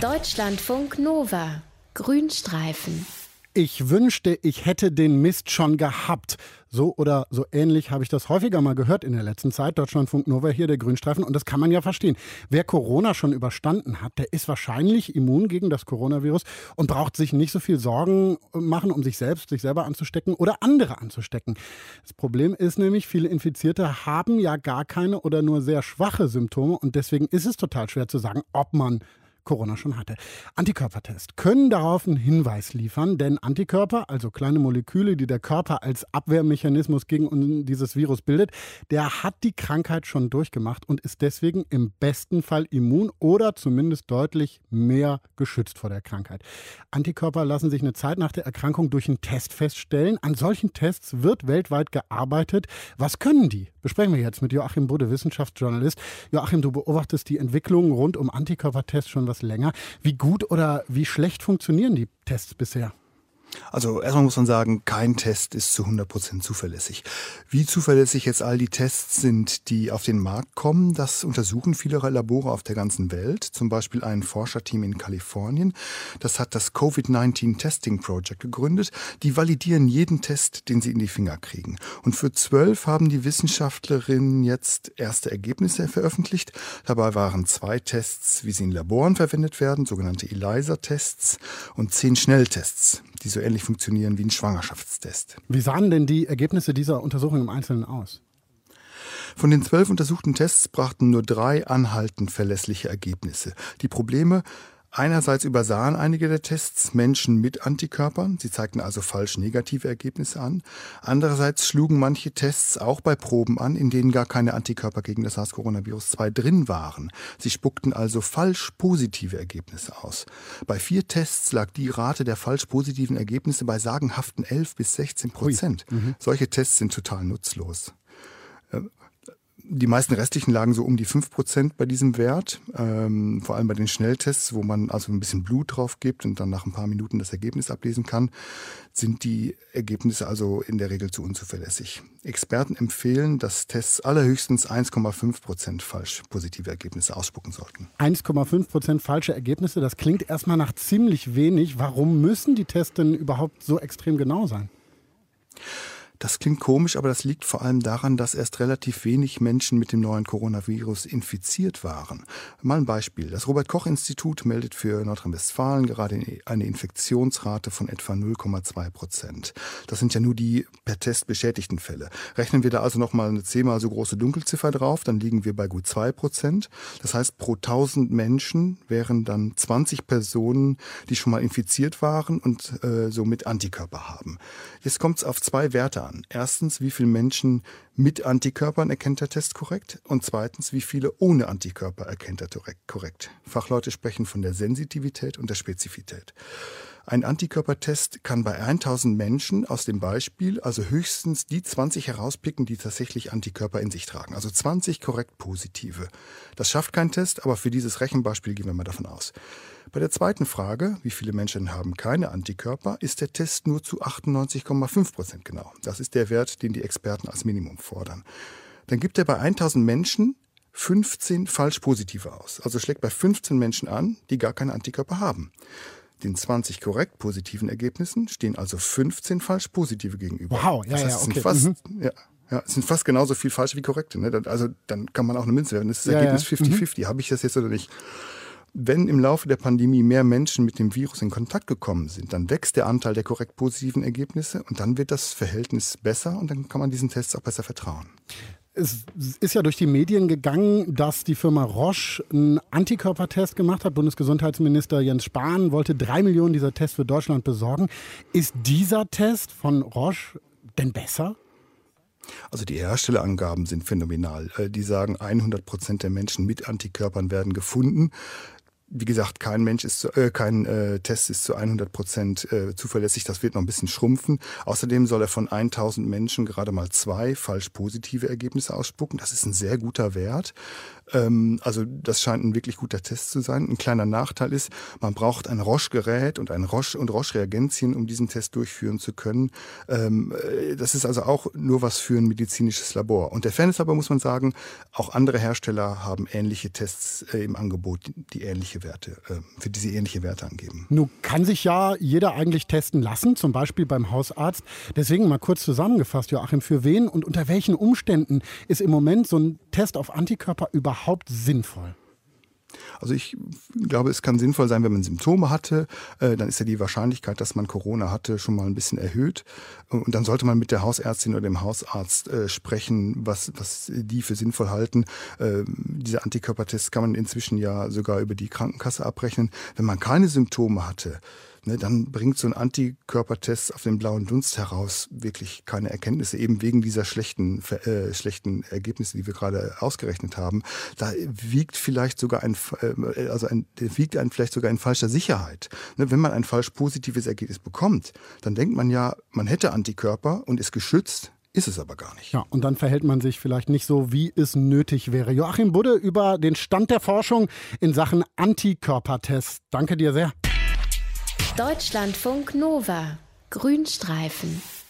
Deutschlandfunk Nova. Grünstreifen. Ich wünschte, ich hätte den Mist schon gehabt. So oder so ähnlich habe ich das häufiger mal gehört in der letzten Zeit. Deutschlandfunk Nova hier, der Grünstreifen. Und das kann man ja verstehen. Wer Corona schon überstanden hat, der ist wahrscheinlich immun gegen das Coronavirus und braucht sich nicht so viel Sorgen machen, um sich selber anzustecken oder andere anzustecken. Das Problem ist nämlich, viele Infizierte haben ja gar keine oder nur sehr schwache Symptome. Und deswegen ist es total schwer zu sagen, ob man Corona schon hatte. Antikörpertests können darauf einen Hinweis liefern, denn Antikörper, also kleine Moleküle, die der Körper als Abwehrmechanismus gegen dieses Virus bildet, der hat die Krankheit schon durchgemacht und ist deswegen im besten Fall immun oder zumindest deutlich mehr geschützt vor der Krankheit. Antikörper lassen sich eine Zeit nach der Erkrankung durch einen Test feststellen. An solchen Tests wird weltweit gearbeitet. Was können die? Besprechen wir jetzt mit Joachim Budde, Wissenschaftsjournalist. Joachim, du beobachtest die Entwicklung rund um Antikörpertests schon was länger. Wie gut oder wie schlecht funktionieren die Tests bisher? Also erstmal muss man sagen, kein Test ist zu 100% zuverlässig. Wie zuverlässig jetzt all die Tests sind, die auf den Markt kommen, das untersuchen viele Labore auf der ganzen Welt. Zum Beispiel ein Forscherteam in Kalifornien. Das hat das Covid-19 Testing Project gegründet. Die validieren jeden Test, den sie in die Finger kriegen. Und für 12 haben die Wissenschaftlerinnen jetzt erste Ergebnisse veröffentlicht. Dabei waren 2 Tests, wie sie in Laboren verwendet werden, sogenannte ELISA-Tests, und 10 Schnelltests, die so ähnlich funktionieren wie ein Schwangerschaftstest. Wie sahen denn die Ergebnisse dieser Untersuchung im Einzelnen aus? Von den 12 untersuchten Tests brachten nur 3 anhaltend verlässliche Ergebnisse. Die Probleme: einerseits übersahen einige der Tests Menschen mit Antikörpern. Sie zeigten also falsch negative Ergebnisse an. Andererseits schlugen manche Tests auch bei Proben an, in denen gar keine Antikörper gegen das SARS-Coronavirus-2 drin waren. Sie spuckten also falsch positive Ergebnisse aus. Bei 4 Tests lag die Rate der falsch positiven Ergebnisse bei sagenhaften 11-16%. Solche Tests sind total nutzlos. Die meisten restlichen lagen so um die 5% bei diesem Wert, vor allem bei den Schnelltests, wo man also ein bisschen Blut drauf gibt und dann nach ein paar Minuten das Ergebnis ablesen kann, sind die Ergebnisse also in der Regel zu unzuverlässig. Experten empfehlen, dass Tests allerhöchstens 1,5% falsch positive Ergebnisse ausspucken sollten. 1,5% falsche Ergebnisse, das klingt erstmal nach ziemlich wenig. Warum müssen die Tests denn überhaupt so extrem genau sein? Das klingt komisch, aber das liegt vor allem daran, dass erst relativ wenig Menschen mit dem neuen Coronavirus infiziert waren. Mal ein Beispiel. Das Robert-Koch-Institut meldet für Nordrhein-Westfalen gerade eine Infektionsrate von etwa 0,2%. Das sind ja nur die per Test beschädigten Fälle. Rechnen wir da also nochmal eine 10-mal so große Dunkelziffer drauf, dann liegen wir bei gut 2%. Das heißt, pro 1000 Menschen wären dann 20 Personen, die schon mal infiziert waren und somit Antikörper haben. Jetzt kommt es auf 2 Werte an. Erstens, wie viele Menschen mit Antikörpern erkennt der Test korrekt? Und zweitens, wie viele ohne Antikörper erkennt er korrekt? Fachleute sprechen von der Sensitivität und der Spezifität. Ein Antikörpertest kann bei 1000 Menschen aus dem Beispiel also höchstens die 20 herauspicken, die tatsächlich Antikörper in sich tragen. Also 20 korrekt positive. Das schafft kein Test, aber für dieses Rechenbeispiel gehen wir mal davon aus. Bei der zweiten Frage, wie viele Menschen haben keine Antikörper, ist der Test nur zu 98,5% genau. Das ist der Wert, den die Experten als Minimum fordern. Dann gibt er bei 1000 Menschen 15 falsch positive aus. Also schlägt bei 15 Menschen an, die gar keine Antikörper haben. Den 20 korrekt positiven Ergebnissen stehen also 15 falsch positive gegenüber. Wow, das heißt, okay. Es sind fast genauso viel falsche wie korrekte. Ne? Also dann kann man auch eine Münze werfen. Das ist das Ergebnis 50-50. Habe ich das jetzt oder nicht? Wenn im Laufe der Pandemie mehr Menschen mit dem Virus in Kontakt gekommen sind, dann wächst der Anteil der korrekt positiven Ergebnisse und dann wird das Verhältnis besser und dann kann man diesen Tests auch besser vertrauen. Es ist ja durch die Medien gegangen, dass die Firma Roche einen Antikörpertest gemacht hat. Bundesgesundheitsminister Jens Spahn wollte 3 Millionen dieser Tests für Deutschland besorgen. Ist dieser Test von Roche denn besser? Also die Herstellerangaben sind phänomenal. Die sagen, 100% der Menschen mit Antikörpern werden gefunden. Wie gesagt, kein Test ist zu 100% zuverlässig. Das wird noch ein bisschen schrumpfen. Außerdem soll er von 1000 Menschen gerade mal 2 falsch positive Ergebnisse ausspucken. Das ist ein sehr guter Wert. Also das scheint ein wirklich guter Test zu sein. Ein kleiner Nachteil ist, man braucht ein Roche-Gerät und ein Roche-Reagenzien, um diesen Test durchführen zu können. Das ist also auch nur was für ein medizinisches Labor. Und der Fairness aber muss man sagen, auch andere Hersteller haben ähnliche Tests im Angebot, die ähnliche Werte, für die sie ähnliche Werte angeben. Nun kann sich ja jeder eigentlich testen lassen, zum Beispiel beim Hausarzt. Deswegen mal kurz zusammengefasst, Joachim, für wen und unter welchen Umständen ist im Moment so ein Test auf Antikörper überhaupt sinnvoll? Also ich glaube, es kann sinnvoll sein, wenn man Symptome hatte, dann ist ja die Wahrscheinlichkeit, dass man Corona hatte, schon mal ein bisschen erhöht. Und dann sollte man mit der Hausärztin oder dem Hausarzt sprechen, was die für sinnvoll halten. Diese Antikörpertests kann man inzwischen ja sogar über die Krankenkasse abrechnen. Wenn man keine Symptome hatte, dann bringt so ein Antikörpertest auf den blauen Dunst heraus wirklich keine Erkenntnisse, eben wegen dieser schlechten Ergebnisse, die wir gerade ausgerechnet haben. Da wiegt vielleicht sogar wiegt einen vielleicht sogar in falscher Sicherheit. Wenn man ein falsch positives Ergebnis bekommt, dann denkt man ja, man hätte Antikörper und ist geschützt. Ist es aber gar nicht. Ja, und dann verhält man sich vielleicht nicht so, wie es nötig wäre. Joachim Budde über den Stand der Forschung in Sachen Antikörpertests. Danke dir sehr. Deutschlandfunk Nova. Grünstreifen.